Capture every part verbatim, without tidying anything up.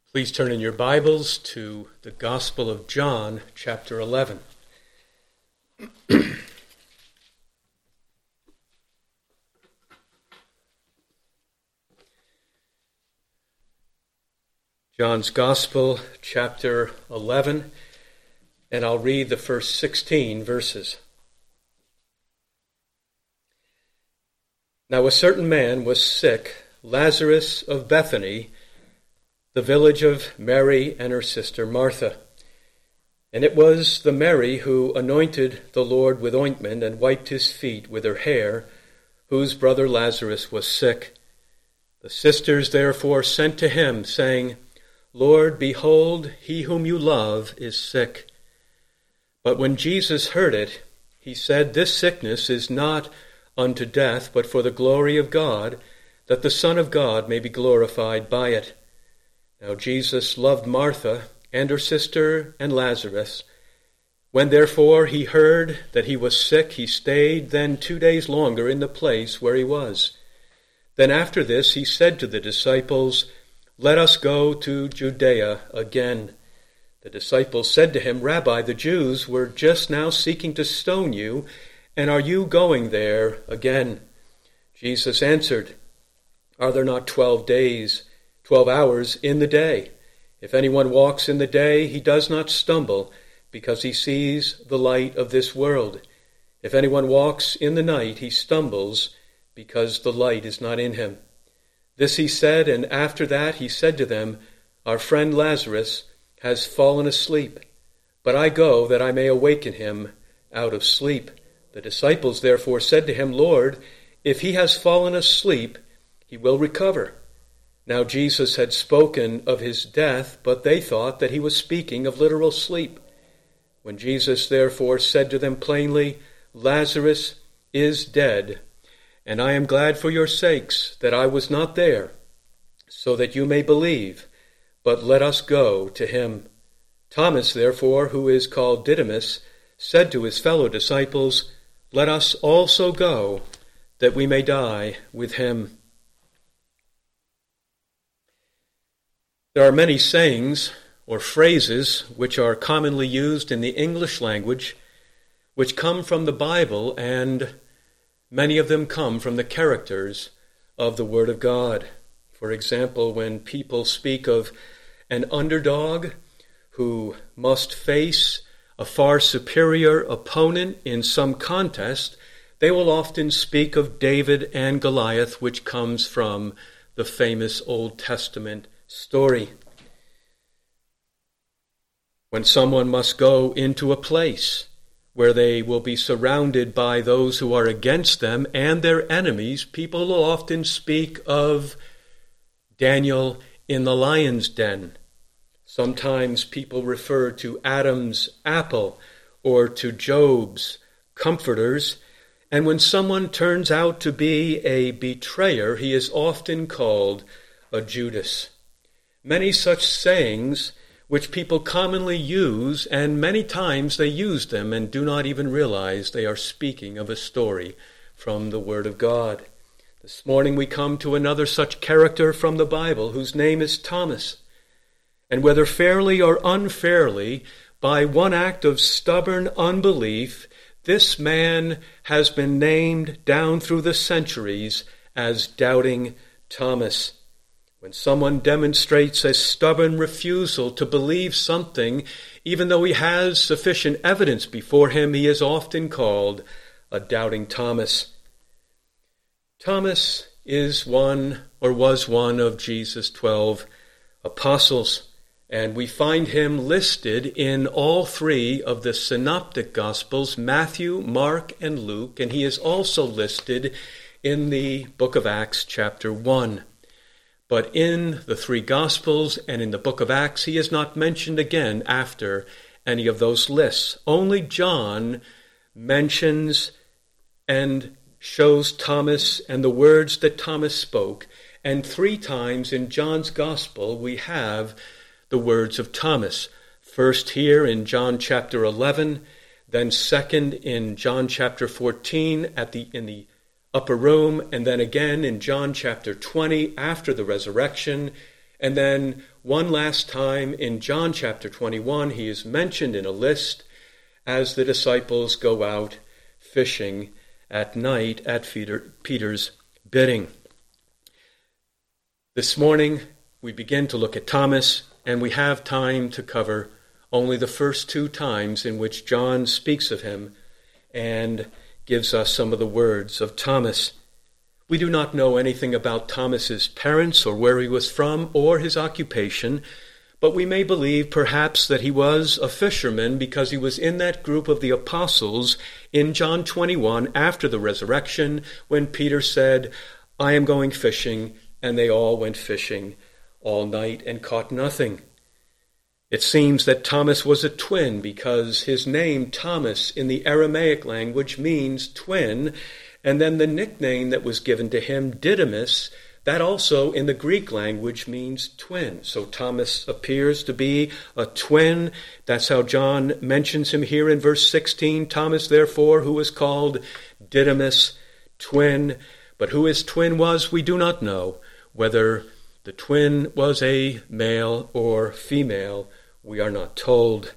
Please turn in your Bibles to the Gospel of John, chapter eleven. John's Gospel, chapter eleven, and I'll read the first sixteen verses. Now a certain man was sick, Lazarus of Bethany, the village of Mary and her sister Martha. And it was the Mary who anointed the Lord with ointment and wiped his feet with her hair, whose brother Lazarus was sick. The sisters therefore sent to him, saying, Lord, behold, he whom you love is sick. But when Jesus heard it, he said, This sickness is not unto death, but for the glory of God, that the Son of God may be glorified by it. Now Jesus loved Martha and her sister and Lazarus. When therefore he heard that he was sick, he stayed then two days longer in the place where he was. Then after this he said to the disciples, Let us go to Judea again. The disciples said to him, Rabbi, the Jews were just now seeking to stone you, and are you going there again? Jesus answered, Are there not twelve days? Twelve hours in the day. If anyone walks in the day, he does not stumble, because he sees the light of this world. If anyone walks in the night, he stumbles, because the light is not in him. This he said, and after that he said to them, Our friend Lazarus has fallen asleep, but I go that I may awaken him out of sleep. The disciples therefore said to him, Lord, if he has fallen asleep, he will recover. Now Jesus had spoken of his death, but they thought that he was speaking of literal sleep. When Jesus therefore said to them plainly, Lazarus is dead, and I am glad for your sakes that I was not there, so that you may believe, but let us go to him. Thomas therefore, who is called Didymus, said to his fellow disciples, Let us also go, that we may die with him. There are many sayings or phrases which are commonly used in the English language which come from the Bible, and many of them come from the characters of the Word of God. For example, when people speak of an underdog who must face a far superior opponent in some contest, they will often speak of David and Goliath, which comes from the famous Old Testament story. When someone must go into a place where they will be surrounded by those who are against them and their enemies, people will often speak of Daniel in the lion's den. Sometimes people refer to Adam's apple or to Job's comforters. And when someone turns out to be a betrayer, he is often called a Judas. Many such sayings which people commonly use, and many times they use them and do not even realize they are speaking of a story from the Word of God. This morning we come to another such character from the Bible, whose name is Thomas. And whether fairly or unfairly, by one act of stubborn unbelief, this man has been named down through the centuries as Doubting Thomas. When someone demonstrates a stubborn refusal to believe something, even though he has sufficient evidence before him, he is often called a Doubting Thomas. Thomas is one, or was one, of Jesus' twelve apostles, and we find him listed in all three of the synoptic Gospels, Matthew, Mark, and Luke, and he is also listed in the book of Acts, chapter one. But in the three Gospels and in the book of Acts, he is not mentioned again after any of those lists. Only John mentions and shows Thomas and the words that Thomas spoke. And three times in John's Gospel, we have the words of Thomas. First here in John chapter eleven, then second in John chapter fourteen at the in the upper room, and then again in John chapter twenty after the resurrection, and then one last time in John chapter twenty-one. He is mentioned in a list as the disciples go out fishing at night at Peter's bidding. This morning, we begin to look at Thomas, and we have time to cover only the first two times in which John speaks of him and gives us some of the words of Thomas. We do not know anything about Thomas's parents or where he was from or his occupation, but we may believe perhaps that he was a fisherman because he was in that group of the apostles in John twenty-one after the resurrection when Peter said, "I am going fishing," and they all went fishing all night and caught nothing. It seems that Thomas was a twin because his name, Thomas, in the Aramaic language means twin, and then the nickname that was given to him, Didymus, that also in the Greek language means twin. So Thomas appears to be a twin. That's how John mentions him here in verse sixteen. Thomas, therefore, who was called Didymus, twin. But who his twin was, we do not know. Whether the twin was a male or female, we are not told.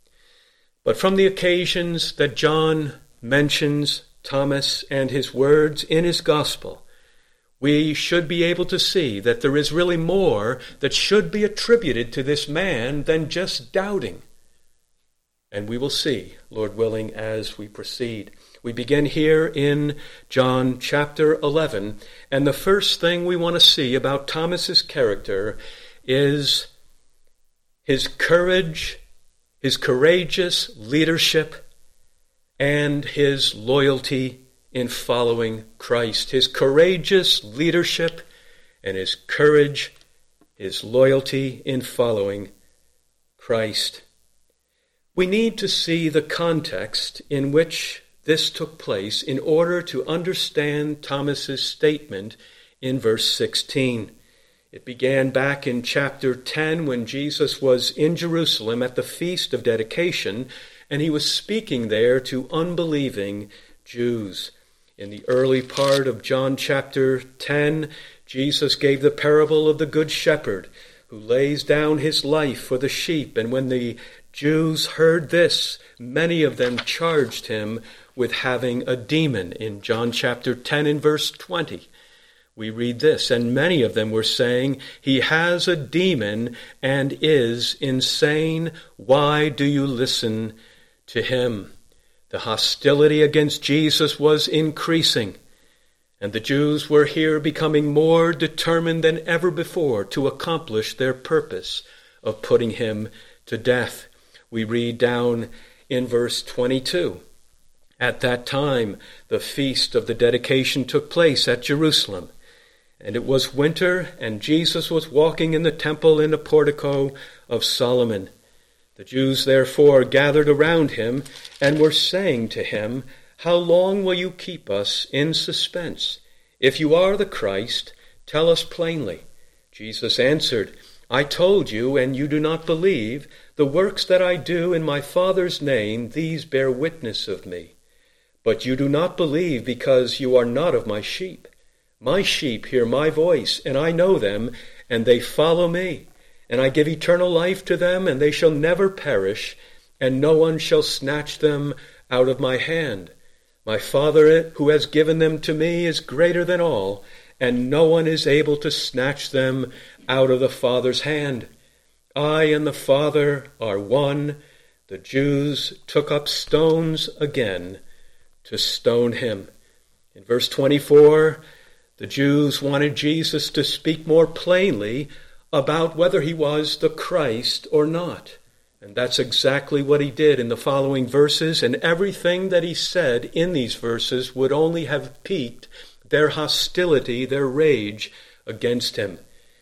But from the occasions that John mentions Thomas and his words in his gospel, we should be able to see that there is really more that should be attributed to this man than just doubting. And we will see, Lord willing, as we proceed. We begin here in John chapter eleven, and the first thing we want to see about Thomas's character is his courage, his courageous leadership, and his loyalty in following Christ. His courageous leadership and his courage, his loyalty in following Christ. We need to see the context in which this took place in order to understand Thomas's statement in verse sixteen. It began back in chapter ten when Jesus was in Jerusalem at the Feast of Dedication, and he was speaking there to unbelieving Jews. In the early part of John chapter ten, Jesus gave the parable of the Good Shepherd who lays down his life for the sheep. And when the Jews heard this, many of them charged him with having a demon. In John chapter ten and verse twenty, we read this, "And many of them were saying, 'He has a demon and is insane. Why do you listen to him?'" The hostility against Jesus was increasing, and the Jews were here becoming more determined than ever before to accomplish their purpose of putting him to death. We read down in verse twenty-two, "At that time, the feast of the dedication took place at Jerusalem, and it was winter, and Jesus was walking in the temple in the portico of Solomon. The Jews therefore gathered around him and were saying to him, 'How long will you keep us in suspense? If you are the Christ, tell us plainly.' Jesus answered, 'I told you, and you do not believe. The works that I do in my Father's name, these bear witness of me. But you do not believe because you are not of my sheep. My sheep hear my voice, and I know them, and they follow me. And I give eternal life to them, and they shall never perish, and no one shall snatch them out of my hand. My Father who has given them to me is greater than all, and no one is able to snatch them out of the Father's hand. I and the Father are one.' The Jews took up stones again to stone him." In verse twenty-four, the Jews wanted Jesus to speak more plainly about whether he was the Christ or not. And that's exactly what he did in the following verses, and everything that he said in these verses would only have piqued their hostility, their rage against him.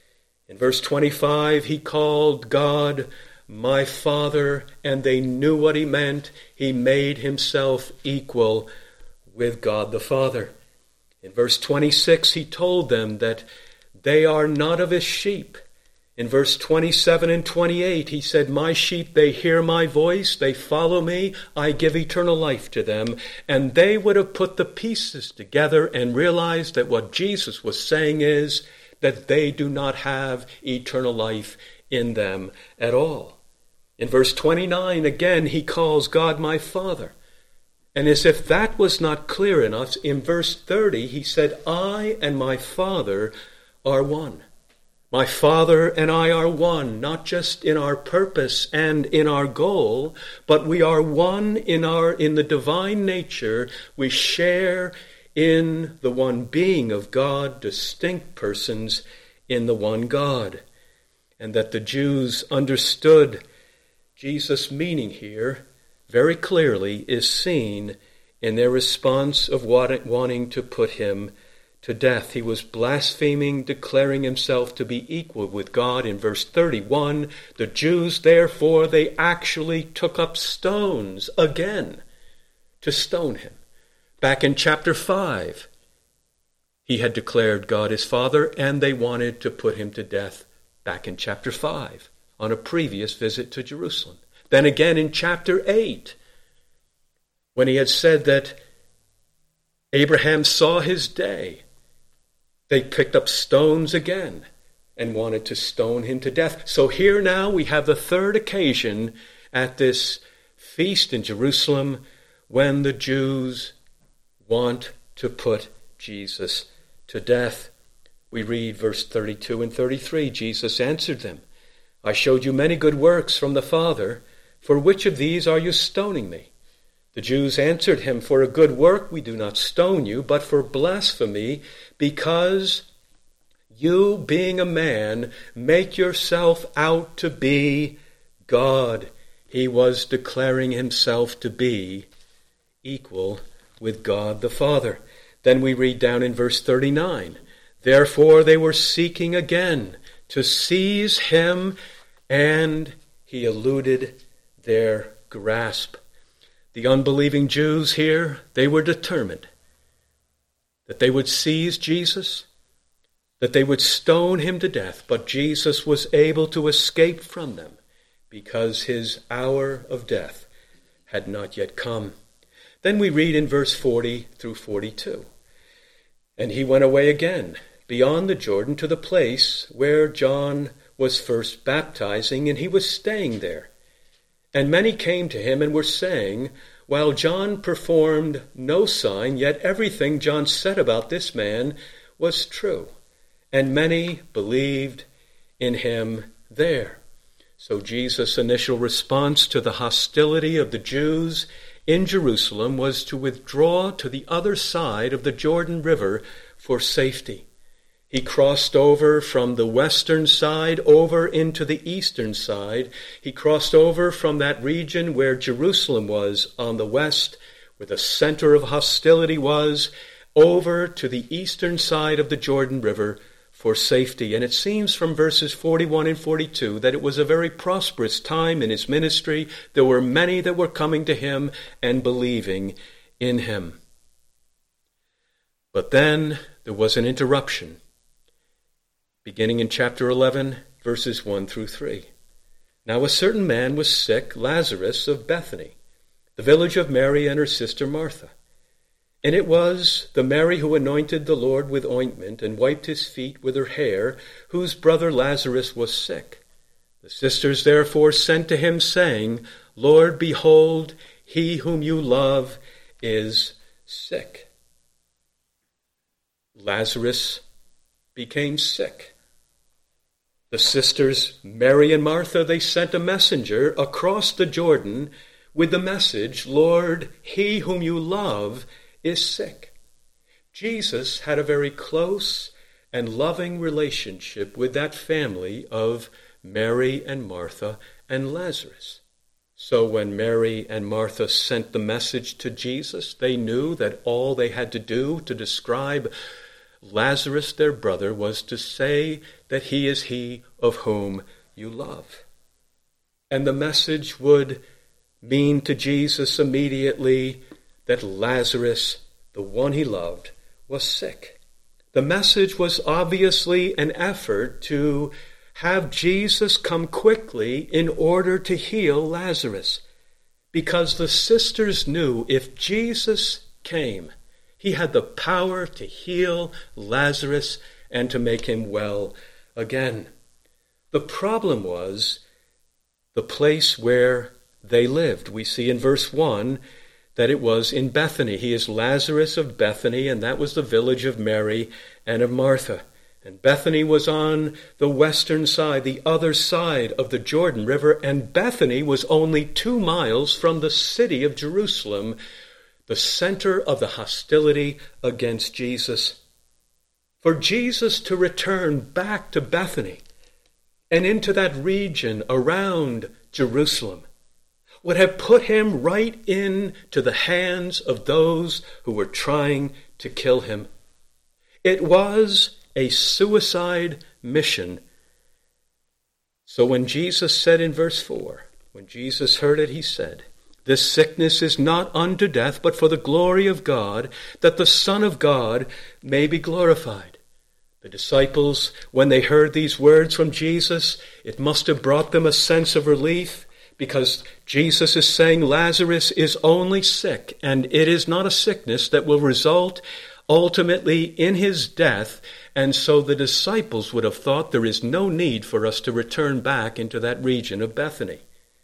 In verse twenty-five, he called God my Father, and they knew what he meant. He made himself equal with God the Father. In verse twenty-six, he told them that they are not of his sheep. In verse twenty-seven and twenty-eight, he said, "My sheep, they hear my voice, they follow me, I give eternal life to them." And they would have put the pieces together and realized that what Jesus was saying is that they do not have eternal life in them at all. In verse twenty-nine, again, he calls God my Father. And as if that was not clear enough, in verse thirty, he said, I and my Father are one. My Father and I are one, not just in our purpose and in our goal, but we are one in our in the divine nature. We share in the one being of God, distinct persons in the one God. And that the Jews understood Jesus' meaning here very clearly is seen in their response of wanting to put him to death. He was blaspheming, declaring himself to be equal with God. In verse thirty-one, the Jews, therefore, they actually took up stones again to stone him. Back in chapter five, he had declared God his Father, and they wanted to put him to death back in chapter five on a previous visit to Jerusalem. Then again in chapter eight, when he had said that Abraham saw his day, they picked up stones again and wanted to stone him to death. So here now we have the third occasion at this feast in Jerusalem when the Jews want to put Jesus to death. We read verse thirty-two and thirty-three. Jesus answered them, I showed you many good works from the Father. For which of these are you stoning me? The Jews answered him, For a good work we do not stone you, but for blasphemy, because you, being a man, make yourself out to be God. He was declaring himself to be equal with God the Father. Then we read down in verse thirty-nine, Therefore they were seeking again to seize him, and he eluded their grasp. The unbelieving Jews here, they were determined that they would seize Jesus, that they would stone him to death, but Jesus was able to escape from them because his hour of death had not yet come. Then we read in verse forty through forty-two, And he went away again beyond the Jordan to the place where John was first baptizing, and he was staying there. And many came to him and were saying, While John performed no sign, yet everything John said about this man was true. And many believed in him there. So Jesus' initial response to the hostility of the Jews in Jerusalem was to withdraw to the other side of the Jordan River for safety. He crossed over from the western side over into the eastern side. He crossed over from that region where Jerusalem was on the west, where the center of hostility was, over to the eastern side of the Jordan River for safety. And it seems from verses forty-one and forty-two that it was a very prosperous time in his ministry. There were many that were coming to him and believing in him. But then there was an interruption. Beginning in chapter eleven, verses one through three. Now a certain man was sick, Lazarus of Bethany, the village of Mary and her sister Martha. And it was the Mary who anointed the Lord with ointment and wiped his feet with her hair, whose brother Lazarus was sick. The sisters therefore sent to him, saying, Lord, behold, he whom you love is sick. Lazarus became sick. The sisters, Mary and Martha, they sent a messenger across the Jordan with the message, Lord, he whom you love is sick. Jesus had a very close and loving relationship with that family of Mary and Martha and Lazarus. So when Mary and Martha sent the message to Jesus, they knew that all they had to do to describe Lazarus, their brother, was to say that he is he of whom you love. And the message would mean to Jesus immediately that Lazarus, the one he loved, was sick. The message was obviously an effort to have Jesus come quickly in order to heal Lazarus, because the sisters knew if Jesus came, he had the power to heal Lazarus and to make him well again. The problem was the place where they lived. We see in verse one that it was in Bethany. He is Lazarus of Bethany, and that was the village of Mary and of Martha. And Bethany was on the western side, the other side of the Jordan River, and Bethany was only two miles from the city of Jerusalem, the center of the hostility against Jesus. For Jesus to return back to Bethany and into that region around Jerusalem would have put him right into the hands of those who were trying to kill him. It was a suicide mission. So when Jesus said in verse four, when Jesus heard it, he said, "This sickness is not unto death, but for the glory of God, that the Son of God may be glorified." The disciples, when they heard these words from Jesus, it must have brought them a sense of relief, because Jesus is saying Lazarus is only sick, and it is not a sickness that will result ultimately in his death. And so the disciples would have thought there is no need for us to return back into that region of Bethany.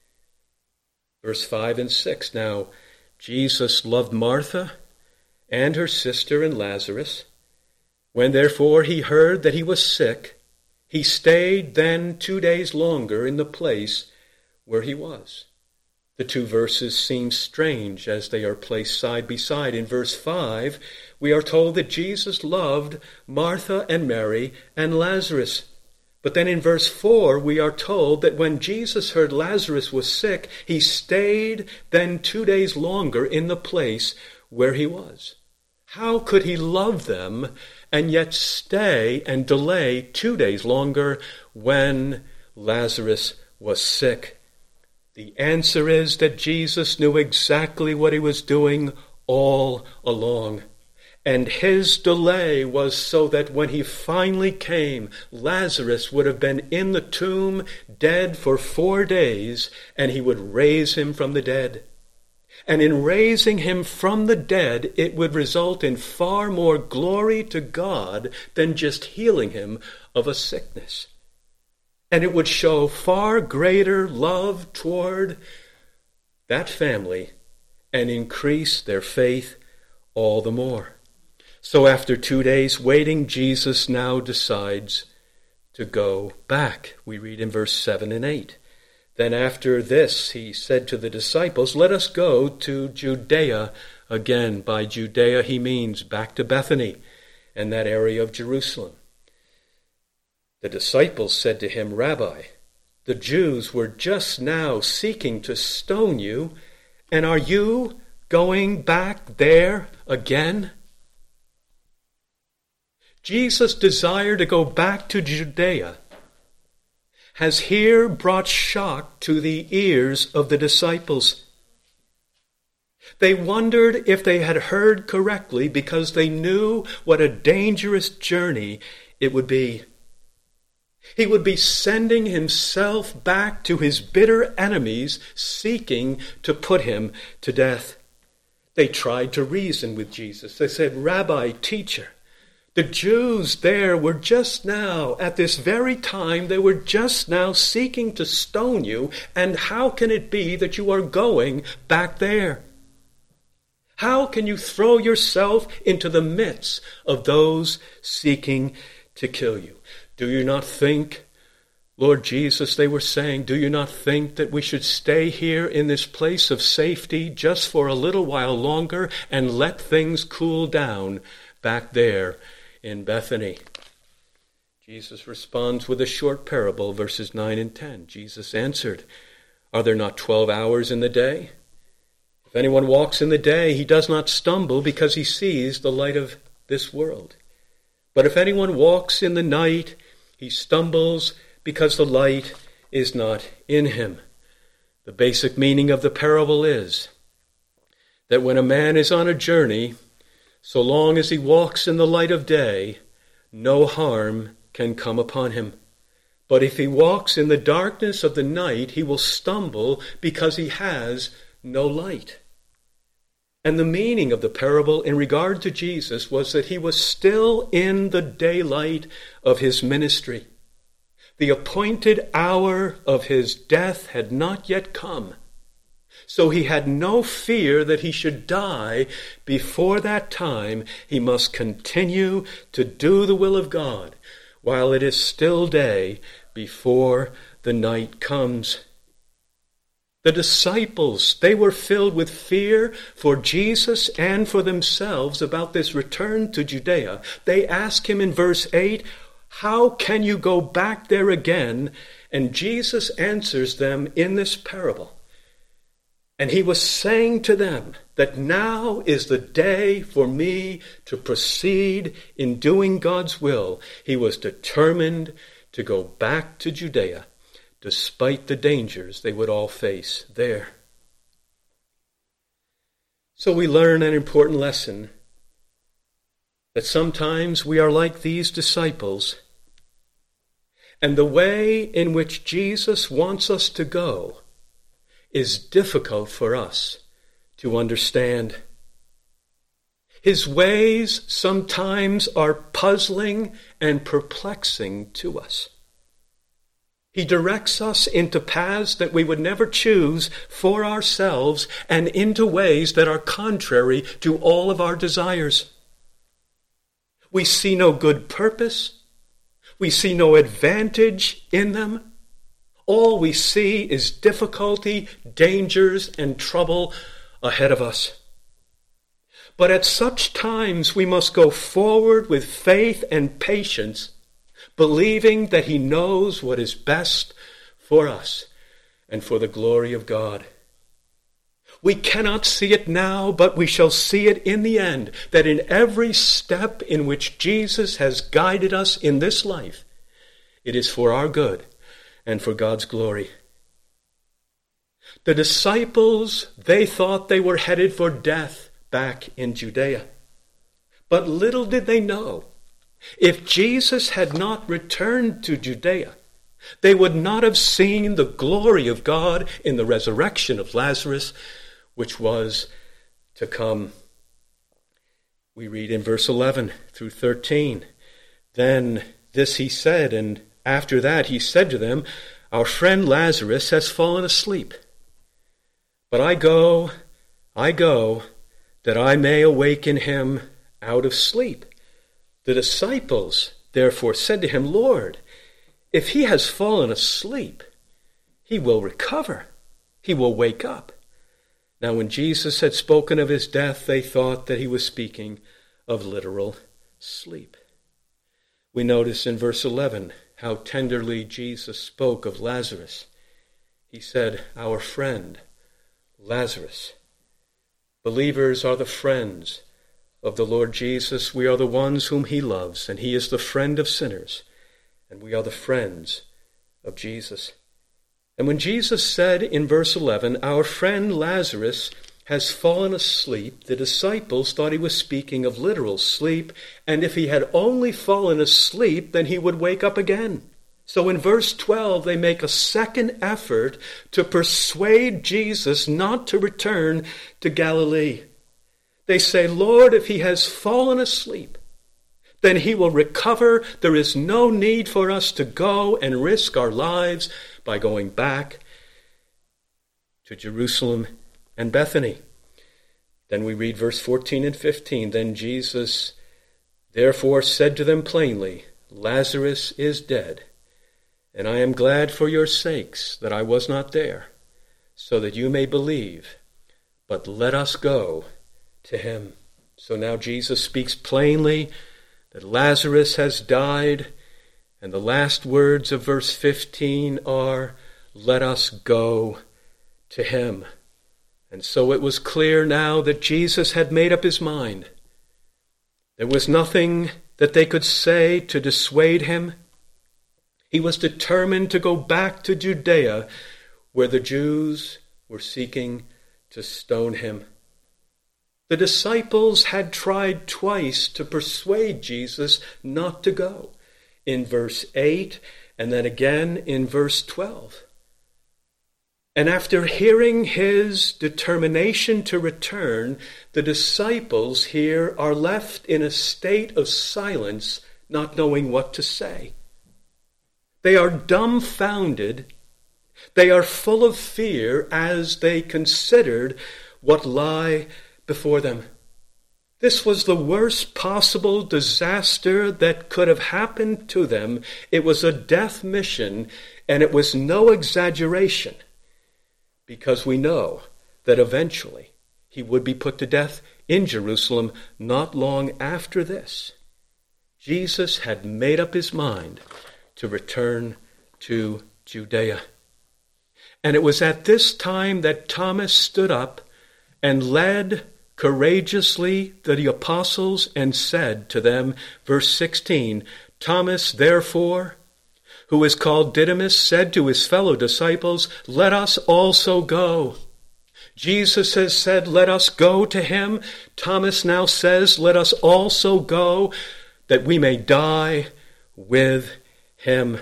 Verse five and six, now Jesus loved Martha and her sister and Lazarus. When therefore he heard that he was sick, he stayed then two days longer in the place where he was. The two verses seem strange as they are placed side by side. In verse five, we are told that Jesus loved Martha and Mary and Lazarus. But then in verse four, we are told that when Jesus heard Lazarus was sick, he stayed then two days longer in the place where he was. How could he love them and yet stay and delay two days longer when Lazarus was sick? The answer is that Jesus knew exactly what he was doing all along. And his delay was so that when he finally came, Lazarus would have been in the tomb, dead for four days, and he would raise him from the dead. And in raising him from the dead, it would result in far more glory to God than just healing him of a sickness. And it would show far greater love toward that family and increase their faith all the more. So after two days waiting, Jesus now decides to go back. We read in verse seven and eight. Then after this, he said to the disciples, "Let us go to Judea." Again, by Judea he means back to Bethany and that area of Jerusalem. The disciples said to him, "Rabbi, the Jews were just now seeking to stone you, and are you going back there again?" Jesus' desire to go back to Judea has here brought shock to the ears of the disciples. They wondered if they had heard correctly because they knew what a dangerous journey it would be. He would be sending himself back to his bitter enemies, seeking to put him to death. They tried to reason with Jesus. They said, "Rabbi, teacher, the Jews there were just now, at this very time, they were just now seeking to stone you, and how can it be that you are going back there? How can you throw yourself into the midst of those seeking to kill you? Do you not think, Lord Jesus," they were saying, "do you not think that we should stay here in this place of safety just for a little while longer and let things cool down back there in Bethany?" Jesus responds with a short parable, verses nine and ten. Jesus answered, "Are there not twelve hours in the day? If anyone walks in the day, he does not stumble because he sees the light of this world. But if anyone walks in the night, he stumbles because the light is not in him." The basic meaning of the parable is that when a man is on a journey, so long as he walks in the light of day, no harm can come upon him. But if he walks in the darkness of the night, he will stumble because he has no light. And the meaning of the parable in regard to Jesus was that he was still in the daylight of his ministry. The appointed hour of his death had not yet come. So he had no fear that he should die before that time. He must continue to do the will of God while it is still day before the night comes. The disciples, they were filled with fear for Jesus and for themselves about this return to Judea. They ask him in verse eight, "How can you go back there again?" And Jesus answers them in this parable. And he was saying to them that now is the day for me to proceed in doing God's will. He was determined to go back to Judea, despite the dangers they would all face there. So we learn an important lesson, that sometimes we are like these disciples, and the way in which Jesus wants us to go is difficult for us to understand. His ways sometimes are puzzling and perplexing to us. He directs us into paths that we would never choose for ourselves and into ways that are contrary to all of our desires. We see no good purpose. We see no advantage in them. All we see is difficulty, dangers, and trouble ahead of us. But at such times we must go forward with faith and patience, believing that he knows what is best for us and for the glory of God. We cannot see it now, but we shall see it in the end, that in every step in which Jesus has guided us in this life, it is for our good and for God's glory. The disciples, they thought they were headed for death back in Judea. But little did they know, if Jesus had not returned to Judea, they would not have seen the glory of God in the resurrection of Lazarus, which was to come. We read in verse eleven through thirteen, "Then this he said, and after that he said to them, 'Our friend Lazarus has fallen asleep. But I go, I go, that I may awaken him out of sleep.' The disciples therefore said to him, 'Lord, if he has fallen asleep, he will recover. He will wake up.' Now when Jesus had spoken of his death, they thought that he was speaking of literal sleep." We notice in verse eleven how tenderly Jesus spoke of Lazarus. He said, "Our friend, Lazarus." Believers are the friends of the Lord Jesus. We are the ones whom he loves, and he is the friend of sinners, and we are the friends of Jesus. And when Jesus said in verse eleven, "Our friend Lazarus has fallen asleep," the disciples thought he was speaking of literal sleep, and if he had only fallen asleep, then he would wake up again. So in verse twelve, they make a second effort to persuade Jesus not to return to Galilee. They say, "Lord, if he has fallen asleep, then he will recover. There is no need for us to go and risk our lives by going back to Jerusalem and Bethany." Then we read verse fourteen and fifteen. "Then Jesus therefore said to them plainly, 'Lazarus is dead, and I am glad for your sakes that I was not there, so that you may believe. But let us go to him.'" So now Jesus speaks plainly that Lazarus has died, and the last words of verse fifteen are, "Let us go to him." And so it was clear now that Jesus had made up his mind. There was nothing that they could say to dissuade him. He was determined to go back to Judea, where the Jews were seeking to stone him. The disciples had tried twice to persuade Jesus not to go, in verse eight and then again in verse twelve. And after hearing his determination to return, the disciples here are left in a state of silence, not knowing what to say. They are dumbfounded. They are full of fear as they considered what lie before them. This was the worst possible disaster that could have happened to them. It was a death mission, and it was no exaggeration, because we know that eventually he would be put to death in Jerusalem not long after this. Jesus had made up his mind to return to Judea. And it was at this time that Thomas stood up and led courageously the apostles and said to them, verse sixteen, Thomas, therefore, who is called Didymus, said to his fellow disciples, let us also go. Jesus has said, let us go to him. Thomas now says, let us also go, that we may die with him.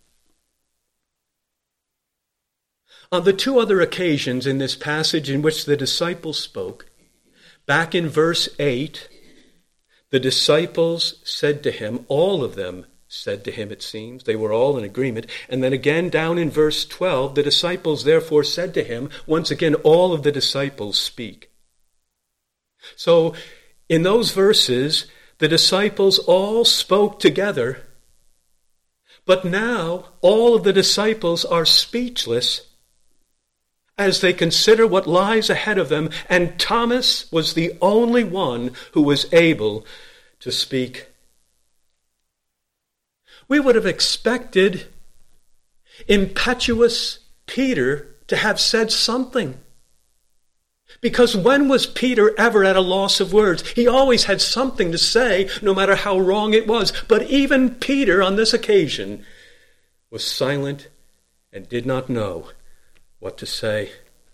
On the two other occasions in this passage in which the disciples spoke, back in verse eight, the disciples said to him, all of them said to him, it seems, they were all in agreement. And then again down in verse twelve, the disciples therefore said to him, once again, all of the disciples speak. So in those verses, the disciples all spoke together, but now all of the disciples are speechless as they consider what lies ahead of them, and Thomas was the only one who was able to speak. We would have expected impetuous Peter to have said something. Because when was Peter ever at a loss of words? He always had something to say, no matter how wrong it was. But even Peter on this occasion was silent and did not know what to say.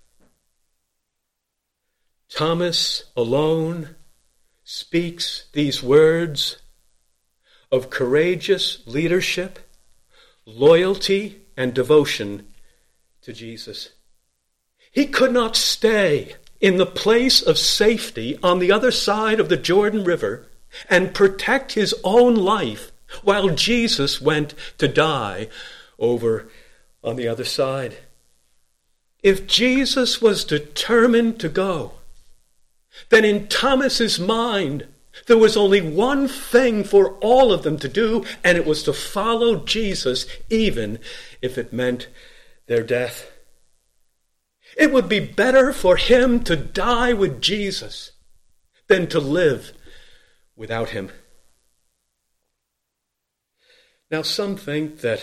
Thomas alone speaks these words of courageous leadership, loyalty, and devotion to Jesus. He could not stay in the place of safety on the other side of the Jordan River and protect his own life while Jesus went to die over on the other side. If Jesus was determined to go, then in Thomas's mind, there was only one thing for all of them to do, and it was to follow Jesus, even if it meant their death. It would be better for him to die with Jesus than to live without him. Now, some think that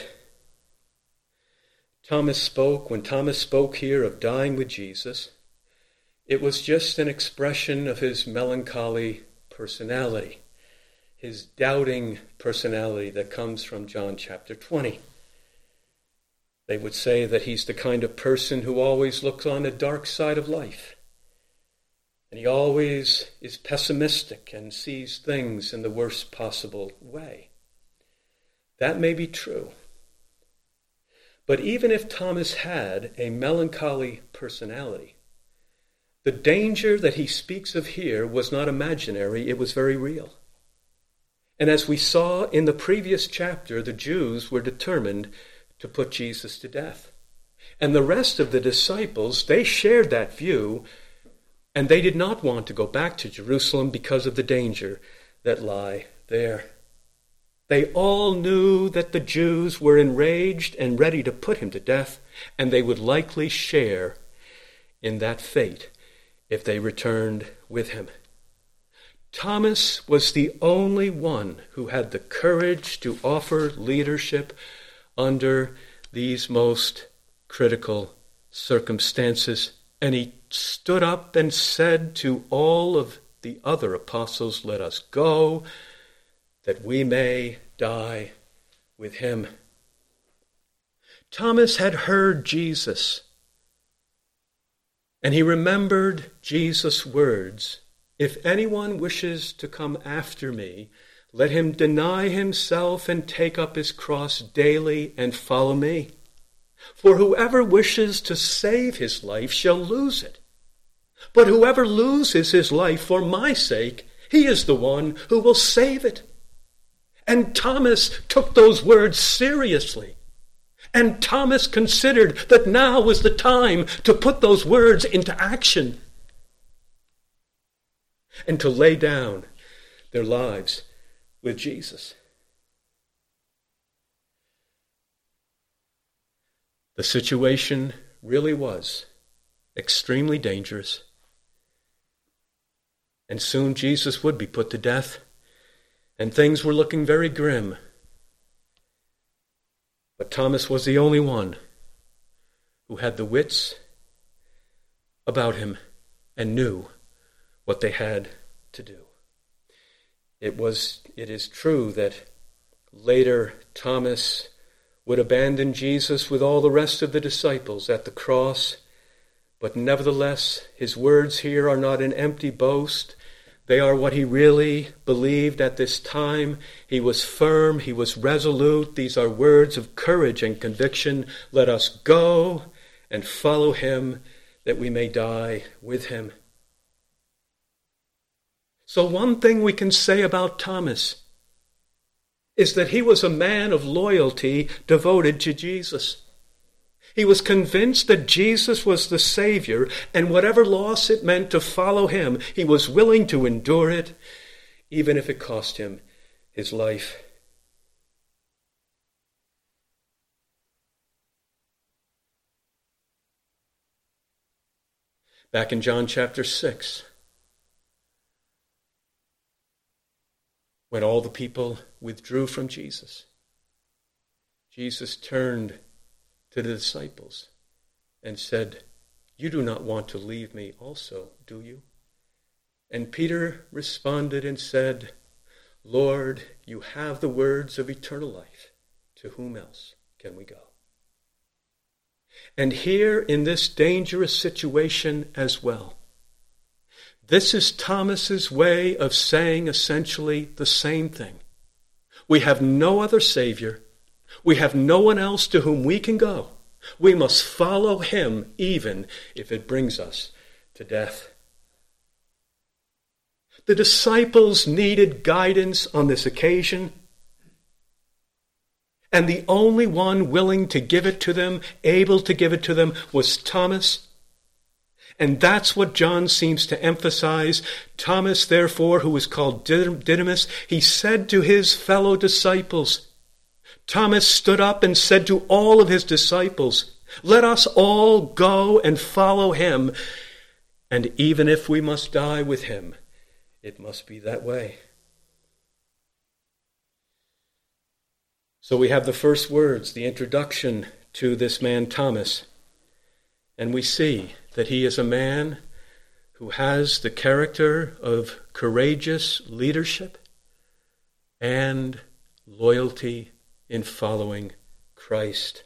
Thomas spoke, when Thomas spoke here of dying with Jesus, it was just an expression of his melancholy personality, his doubting personality that comes from John chapter twenty. They would say that he's the kind of person who always looks on the dark side of life. And he always is pessimistic and sees things in the worst possible way. That may be true. But even if Thomas had a melancholy personality, the danger that he speaks of here was not imaginary, it was very real. And as we saw in the previous chapter, the Jews were determined to put Jesus to death. And the rest of the disciples, they shared that view, and they did not want to go back to Jerusalem because of the danger that lay there. They all knew that the Jews were enraged and ready to put him to death, and they would likely share in that fate if they returned with him. Thomas was the only one who had the courage to offer leadership under these most critical circumstances. And he stood up and said to all of the other apostles, let us go, that we may die with him. Thomas had heard Jesus, and he remembered Jesus' words, if anyone wishes to come after me, let him deny himself and take up his cross daily and follow me. For whoever wishes to save his life shall lose it. But whoever loses his life for my sake, he is the one who will save it. And Thomas took those words seriously. And Thomas considered that now was the time to put those words into action and to lay down their lives with Jesus. The situation really was extremely dangerous, and soon Jesus would be put to death, and things were looking very grim. But Thomas was the only one who had the wits about him and knew what they had to do. It was, it is true that later Thomas would abandon Jesus with all the rest of the disciples at the cross, but nevertheless, his words here are not an empty boast. They are what he really believed at this time. He was firm, he was resolute. These are words of courage and conviction. Let us go and follow him, that we may die with him. So one thing we can say about Thomas is that he was a man of loyalty devoted to Jesus. He was convinced that Jesus was the Savior, and whatever loss it meant to follow him, he was willing to endure it, even if it cost him his life. Back in John chapter six, when all the people withdrew from Jesus, Jesus turned to the disciples and said, "You do not want to leave me also, do you?" And Peter responded and said, "Lord, you have the words of eternal life. To whom else can we go?" And here in this dangerous situation as well, this is Thomas's way of saying essentially the same thing. We have no other Savior. We have no one else to whom we can go. We must follow him even if it brings us to death. The disciples needed guidance on this occasion, and the only one willing to give it to them, able to give it to them, was Thomas. And that's what John seems to emphasize. Thomas, therefore, who was called Didymus, he said to his fellow disciples, Thomas stood up and said to all of his disciples, "Let us all go and follow him. And even if we must die with him, it must be that way." So we have the first words, the introduction to this man Thomas. And we see that he is a man who has the character of courageous leadership and loyalty in following Christ.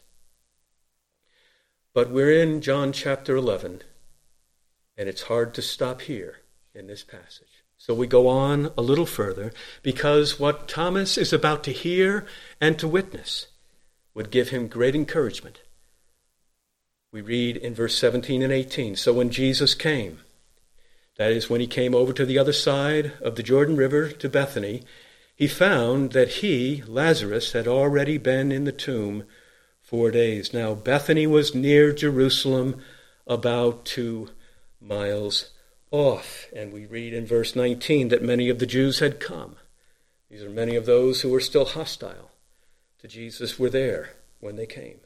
But we're in John chapter eleven, and it's hard to stop here in this passage. So we go on a little further, because what Thomas is about to hear and to witness would give him great encouragement. We read in verse seventeen and eighteen, "So when Jesus came," that is, when he came over to the other side of the Jordan River to Bethany, "he found that he, Lazarus, had already been in the tomb four days. Now Bethany was near Jerusalem, about two miles off." And we read in verse nineteen that many of the Jews had come. These are many of those who were still hostile to Jesus were there when they came.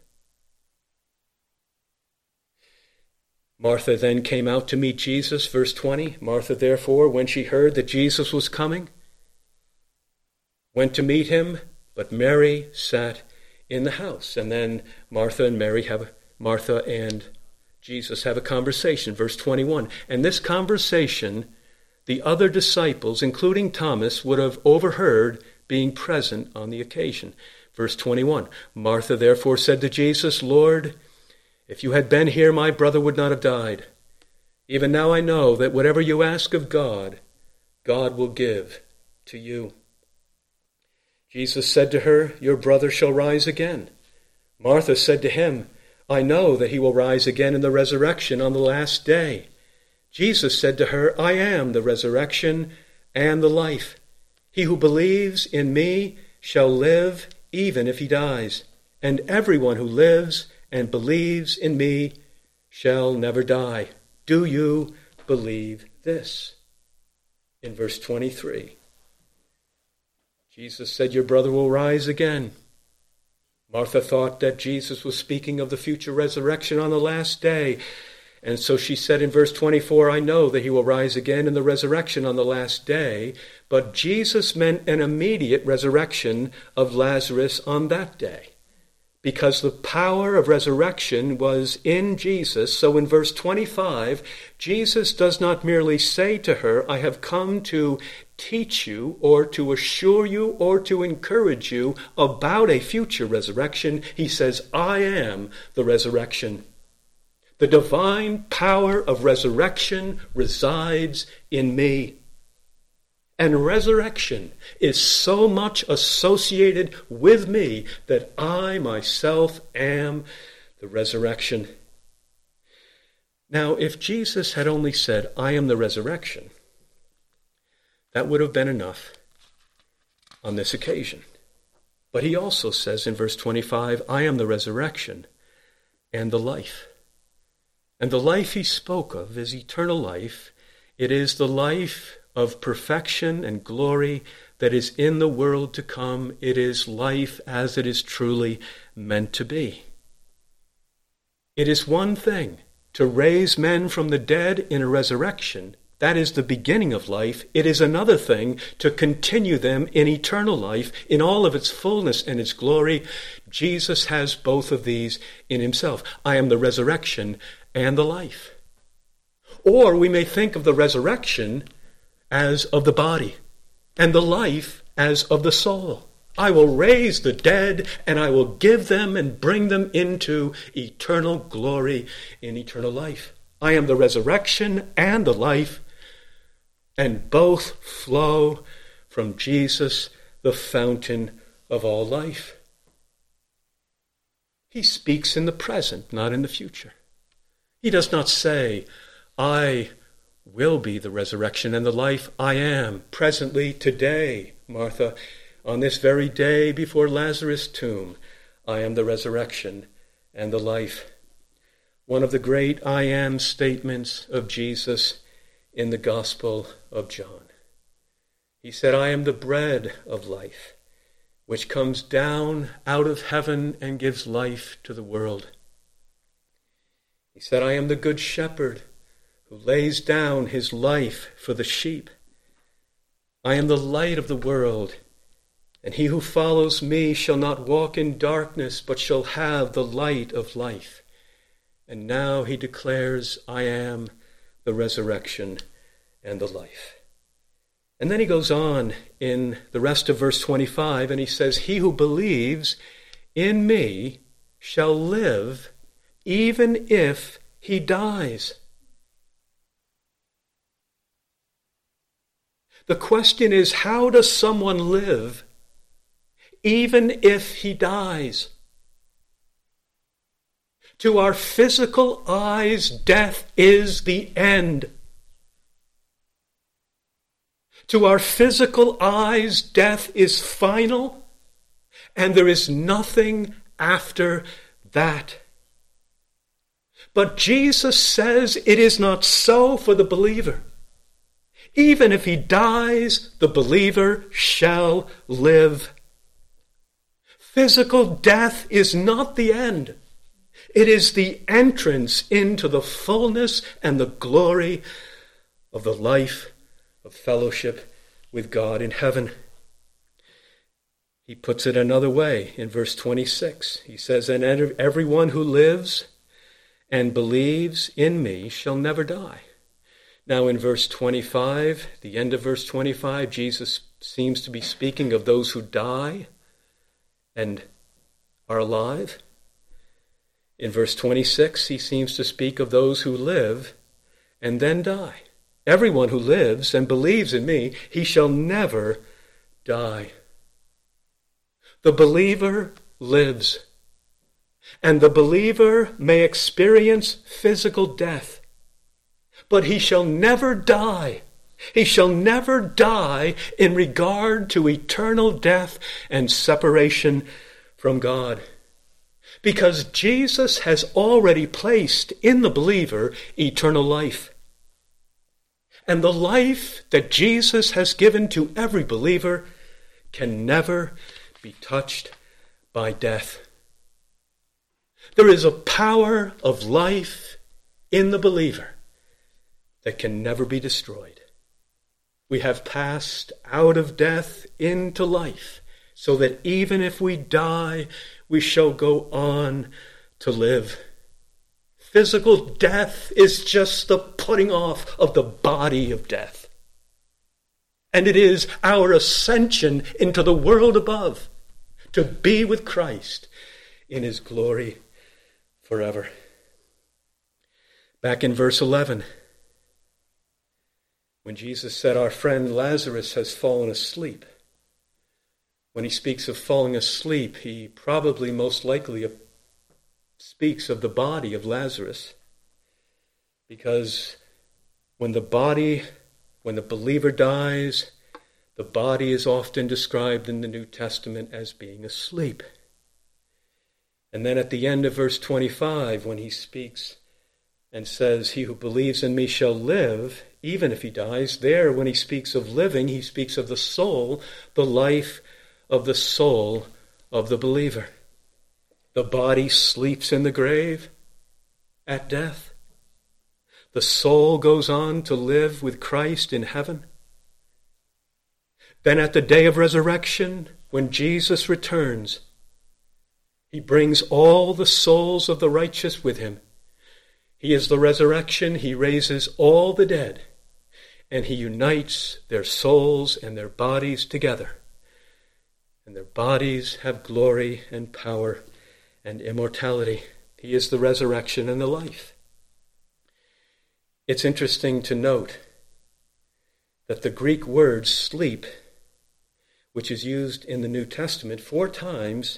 Martha then came out to meet Jesus, verse twenty. Martha, therefore, when she heard that Jesus was coming, went to meet him, but Mary sat in the house. And then Martha and Mary have Martha and Jesus have a conversation, verse twenty-one. And this conversation, the other disciples, including Thomas, would have overheard, being present on the occasion. Verse twenty-one, Martha therefore said to Jesus, "Lord, if you had been here, my brother would not have died. Even now I know that whatever you ask of God, God will give to you." Jesus said to her, "Your brother shall rise again." Martha said to him, "I know that he will rise again in the resurrection on the last day." Jesus said to her, "I am the resurrection and the life. He who believes in me shall live even if he dies. and everyone who lives and believes in me shall never die. Do you believe this?" In verse twenty-three, Jesus said, "Your brother will rise again." Martha thought that Jesus was speaking of the future resurrection on the last day. And so she said in verse twenty-four, "I know that he will rise again in the resurrection on the last day." But Jesus meant an immediate resurrection of Lazarus on that day, because the power of resurrection was in Jesus. So in verse twenty-five, Jesus does not merely say to her, "I have come to teach you or to assure you or to encourage you about a future resurrection." He says, "I am the resurrection." The divine power of resurrection resides in me. And resurrection is so much associated with me that I myself am the resurrection. Now, if Jesus had only said, "I am the resurrection," that would have been enough on this occasion. But he also says in verse twenty-five, "I am the resurrection and the life." And the life he spoke of is eternal life. It is the life of perfection and glory that is in the world to come. It is life as it is truly meant to be. It is one thing to raise men from the dead in a resurrection. That is the beginning of life. It is another thing to continue them in eternal life in all of its fullness and its glory. Jesus has both of these in himself. I am the resurrection and the life. Or we may think of the resurrection as of the body, and the life as of the soul. I will raise the dead, and I will give them and bring them into eternal glory in eternal life. I am the resurrection and the life, and both flow from Jesus, the fountain of all life. He speaks in the present, not in the future. He does not say, "I will be the resurrection and the life." I am presently today, Martha, on this very day before Lazarus' tomb. I am the resurrection and the life. One of the great I am statements of Jesus in the Gospel of John. He said, "I am the bread of life, which comes down out of heaven and gives life to the world." He said, "I am the good shepherd who lays down his life for the sheep. I am the light of the world, and he who follows me shall not walk in darkness, but shall have the light of life." And now he declares, "I am the resurrection and the life." And then he goes on in the rest of verse twenty-five, and he says, "He who believes in me shall live even if he dies." The question is, how does someone live even if he dies? To our physical eyes, death is the end. To our physical eyes, death is final, and there is nothing after that. But Jesus says it is not so for the believer. Even if he dies, the believer shall live. Physical death is not the end. It is the entrance into the fullness and the glory of the life of fellowship with God in heaven. He puts it another way in verse twenty-six. He says, "And everyone who lives and believes in me shall never die." Now in verse twenty-five, the end of verse twenty-five, Jesus seems to be speaking of those who die and are alive. In verse twenty-six, he seems to speak of those who live and then die. Everyone who lives and believes in me, he shall never die. The believer lives, and the believer may experience physical death, but he shall never die. He shall never die in regard to eternal death and separation from God. Because Jesus has already placed in the believer eternal life. And the life that Jesus has given to every believer can never be touched by death. There is a power of life in the believer that can never be destroyed. We have passed out of death into life, so that even if we die, we shall go on to live. Physical death is just the putting off of the body of death. And it is our ascension into the world above, to be with Christ in his glory forever. Back in verse eleven, when Jesus said, "Our friend Lazarus has fallen asleep," when he speaks of falling asleep, he probably most likely speaks of the body of Lazarus. Because when the body, when the believer dies, the body is often described in the New Testament as being asleep. And then at the end of verse twenty-five, when he speaks and says, "He who believes in me shall live, even if he dies," there, when he speaks of living, he speaks of the soul, the life of the soul of the believer. The body sleeps in the grave at death. The soul goes on to live with Christ in heaven. Then at the day of resurrection, when Jesus returns, he brings all the souls of the righteous with him. He is the resurrection. He raises all the dead, and he unites their souls and their bodies together. And their bodies have glory and power and immortality. He is the resurrection and the life. It's interesting to note that the Greek word sleep, which is used in the New Testament four times,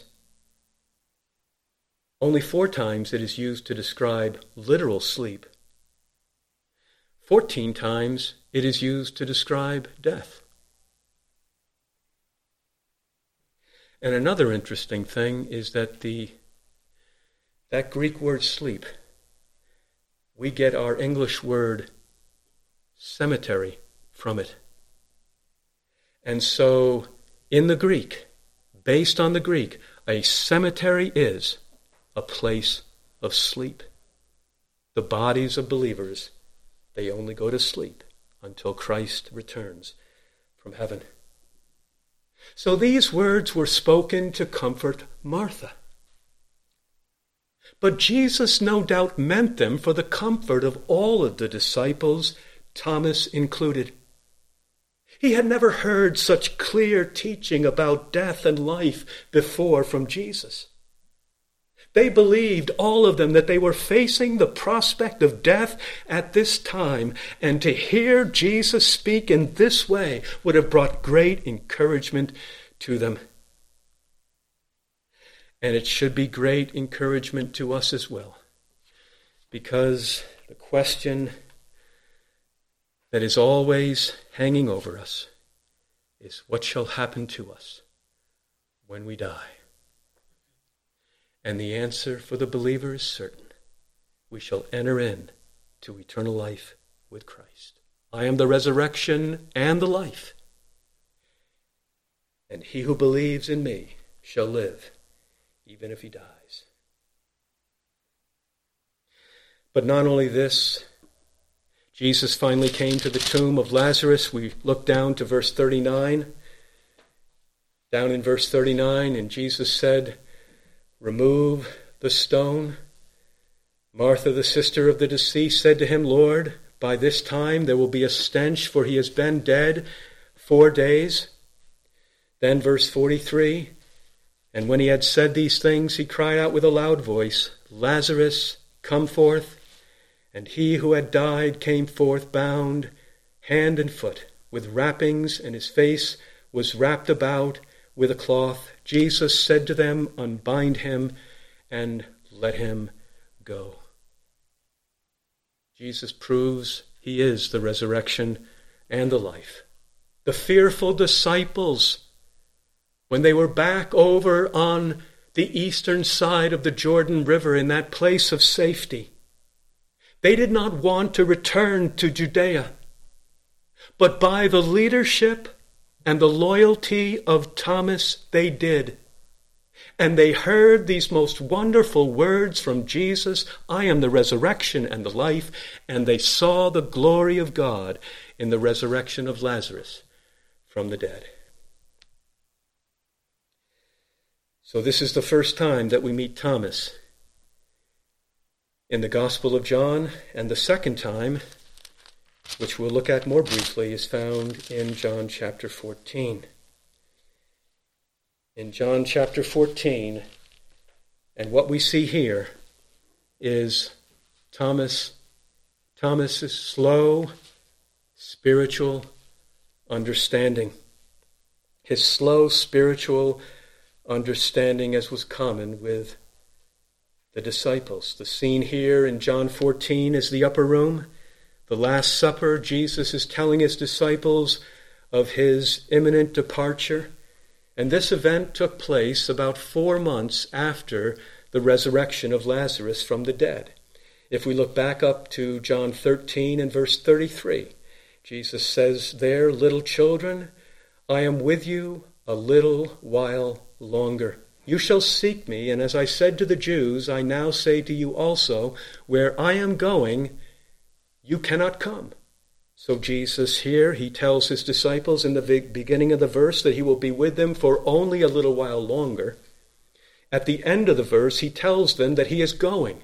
only four times it is used to describe literal sleep. Fourteen times it is used to describe death. And another interesting thing is that the that Greek word sleep, we get our English word cemetery from it. And so in the Greek, based on the Greek, a cemetery is a place of sleep. The bodies of believers, they only go to sleep until Christ returns from heaven. So these words were spoken to comfort Martha. But Jesus no doubt meant them for the comfort of all of the disciples, Thomas included. He had never heard such clear teaching about death and life before from Jesus. They believed, all of them, that they were facing the prospect of death at this time, and to hear Jesus speak in this way would have brought great encouragement to them. And it should be great encouragement to us as well, because the question that is always hanging over us is, what shall happen to us when we die? And the answer for the believer is certain. We shall enter in to eternal life with Christ. I am the resurrection and the life. And he who believes in me shall live, even if he dies. But not only this, Jesus finally came to the tomb of Lazarus. We look down to verse thirty-nine. Down in verse thirty-nine, and Jesus said, "Remove the stone." Martha, the sister of the deceased, said to him, "Lord, by this time there will be a stench, for he has been dead four days." Then verse forty-three, and when he had said these things, he cried out with a loud voice, "Lazarus, come forth." And he who had died came forth, bound hand and foot with wrappings, and his face was wrapped about with a cloth. Jesus said to them, "Unbind him and let him go." Jesus proves he is the resurrection and the life. The fearful disciples, when they were back over on the eastern side of the Jordan River, in that place of safety. They did not want to return to Judea, but by the leadership and the loyalty of Thomas, they did. And they heard these most wonderful words from Jesus, I am the resurrection and the life, and they saw the glory of God in the resurrection of Lazarus from the dead. So this is the first time that we meet Thomas in the Gospel of John, and the second time, which we'll look at more briefly, is found in John chapter fourteen. In John chapter fourteen, and what we see here is Thomas, Thomas's slow spiritual understanding. His slow spiritual understanding, as was common with the disciples. The scene here in John fourteen is the upper room. The Last Supper. Jesus is telling his disciples of his imminent departure. And this event took place about four months after the resurrection of Lazarus from the dead. If we look back up to John thirteen and verse thirty-three, Jesus says there, little children, I am with you a little while longer. You shall seek me, and as I said to the Jews, I now say to you also, where I am going, you cannot come. So Jesus here, he tells his disciples in the beginning of the verse that he will be with them for only a little while longer. At the end of the verse, he tells them that he is going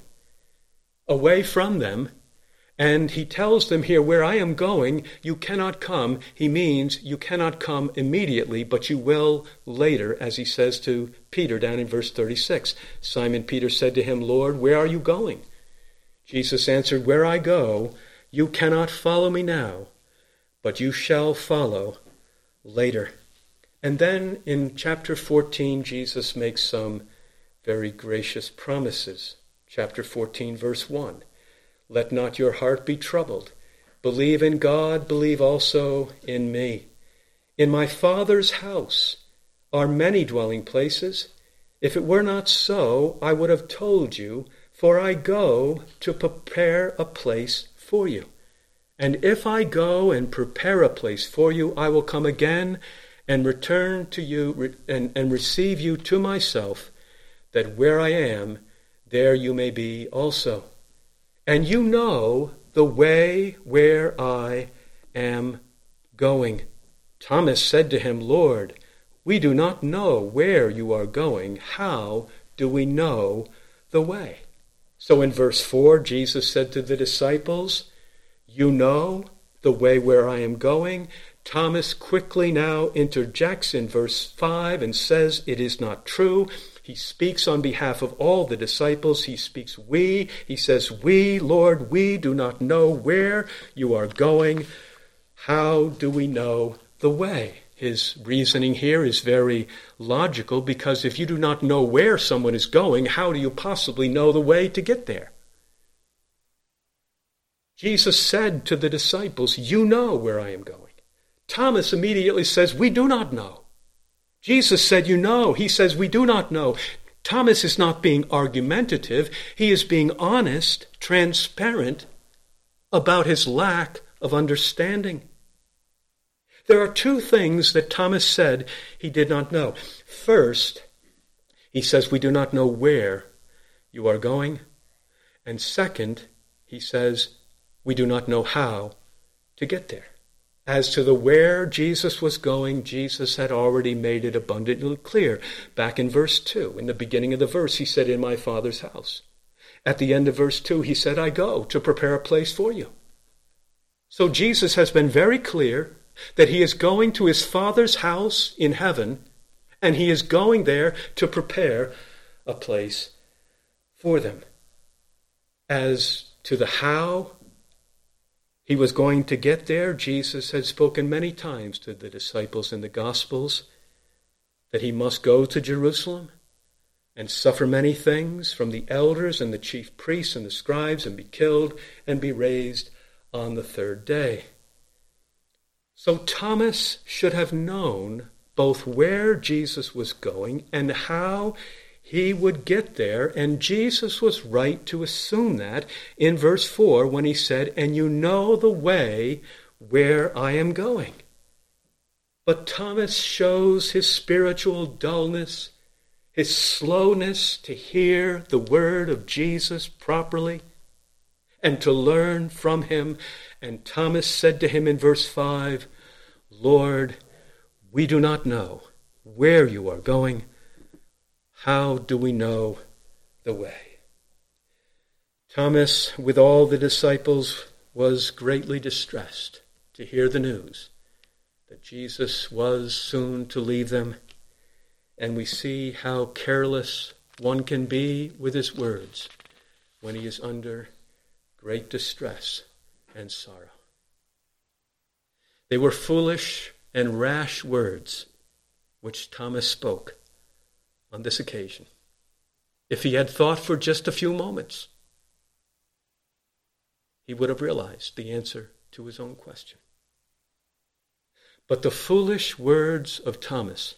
away from them. And he tells them here, where I am going, you cannot come. He means you cannot come immediately, but you will later, as he says to Peter down in verse thirty-six. Simon Peter said to him, Lord, where are you going? Jesus answered, where I go, you cannot follow me now, but you shall follow later. And then in chapter fourteen, Jesus makes some very gracious promises. Chapter fourteen, verse one. Let not your heart be troubled. Believe in God, believe also in me. In my Father's house are many dwelling places. If it were not so, I would have told you, for I go to prepare a place for you. And if I go and prepare a place for you, I will come again and return to you and, and receive you to myself, that where I am, there you may be also. And you know the way where I am going. Thomas said to him, Lord, we do not know where you are going. How do we know the way? So in verse four, Jesus said to the disciples, you know the way where I am going. Thomas quickly now interjects in verse five and says it is not true. He speaks on behalf of all the disciples. He speaks we. He says, we, Lord, we do not know where you are going. How do we know the way? His reasoning here is very logical, because if you do not know where someone is going, how do you possibly know the way to get there? Jesus said to the disciples, you know where I am going. Thomas immediately says, we do not know. Jesus said, you know. He says, we do not know. Thomas is not being argumentative. He is being honest, transparent about his lack of understanding. There are two things that Thomas said he did not know. First, he says, we do not know where you are going. And second, he says, we do not know how to get there. As to the where Jesus was going, Jesus had already made it abundantly clear. Back in verse two, in the beginning of the verse, he said, in my Father's house. At the end of verse two, he said, I go to prepare a place for you. So Jesus has been very clear that he is going to his Father's house in heaven, and he is going there to prepare a place for them. As to the how he was going to get there, Jesus had spoken many times to the disciples in the Gospels that he must go to Jerusalem and suffer many things from the elders and the chief priests and the scribes, and be killed and be raised on the third day. So Thomas should have known both where Jesus was going and how he would get there, and Jesus was right to assume that in verse four when he said, "And you know the way where I am going." But Thomas shows his spiritual dullness, his slowness to hear the word of Jesus properly and to learn from him. And Thomas said to him in verse five, "Lord, we do not know where you are going. How do we know the way?" Thomas, with all the disciples, was greatly distressed to hear the news that Jesus was soon to leave them. And we see how careless one can be with his words when he is under great distress and sorrow. They were foolish and rash words which Thomas spoke on this occasion. If he had thought for just a few moments, he would have realized the answer to his own question. But the foolish words of Thomas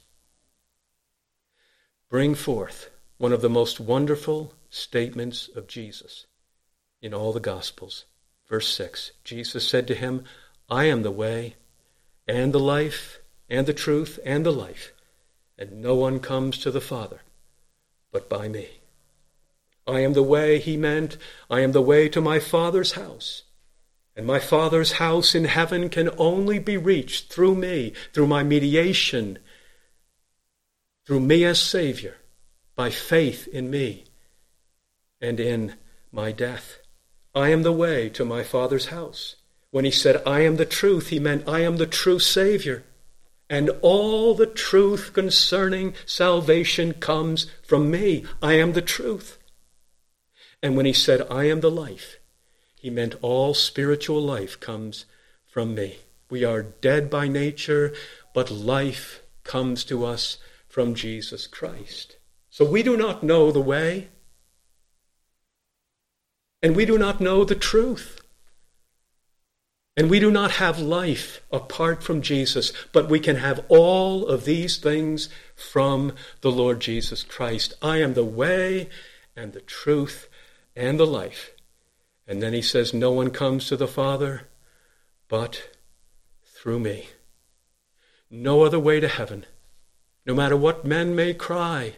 bring forth one of the most wonderful statements of Jesus in all the Gospels. Verse six, Jesus said to him, "I am the way and the life and the truth and the life, and no one comes to the Father but by me." I am the way, he meant. I am the way to my Father's house. And my Father's house in heaven can only be reached through me, through my mediation, through me as Savior, by faith in me and in my death. I am the way to my Father's house. When he said, "I am the truth," he meant I am the true Savior. And all the truth concerning salvation comes from me. I am the truth. And when he said, "I am the life," he meant all spiritual life comes from me. We are dead by nature, but life comes to us from Jesus Christ. So we do not know the way, and we do not know the truth. And we do not have life apart from Jesus, but we can have all of these things from the Lord Jesus Christ. I am the way and the truth and the life. And then he says, no one comes to the Father but through me. No other way to heaven, no matter what men may cry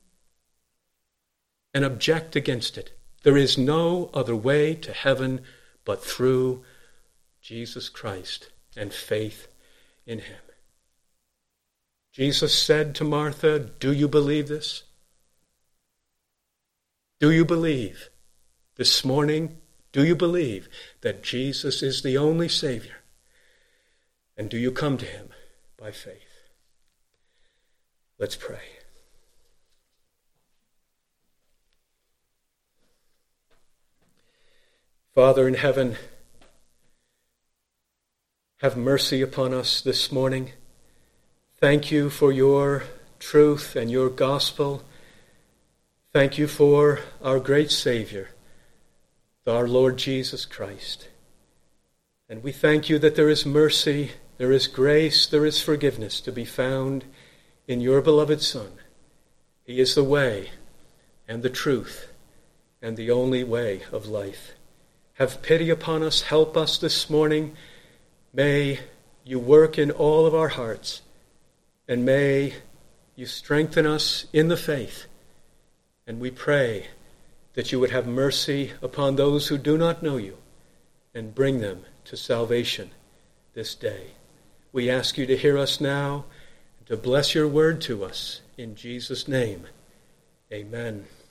and object against it. There is no other way to heaven but through Jesus Christ and faith in him. Jesus said to Martha, "Do you believe this? Do you believe this morning? Do you believe that Jesus is the only Savior? And do you come to him by faith?" Let's pray. Father in heaven, have mercy upon us this morning. Thank you for your truth and your gospel. Thank you for our great Savior, our Lord Jesus Christ. And we thank you that there is mercy, there is grace, there is forgiveness to be found in your beloved Son. He is the way and the truth and the only way of life. Have pity upon us. Help us this morning. May you work in all of our hearts, and may you strengthen us in the faith. And we pray that you would have mercy upon those who do not know you and bring them to salvation this day. We ask you to hear us now and to bless your word to us. In Jesus' name, amen.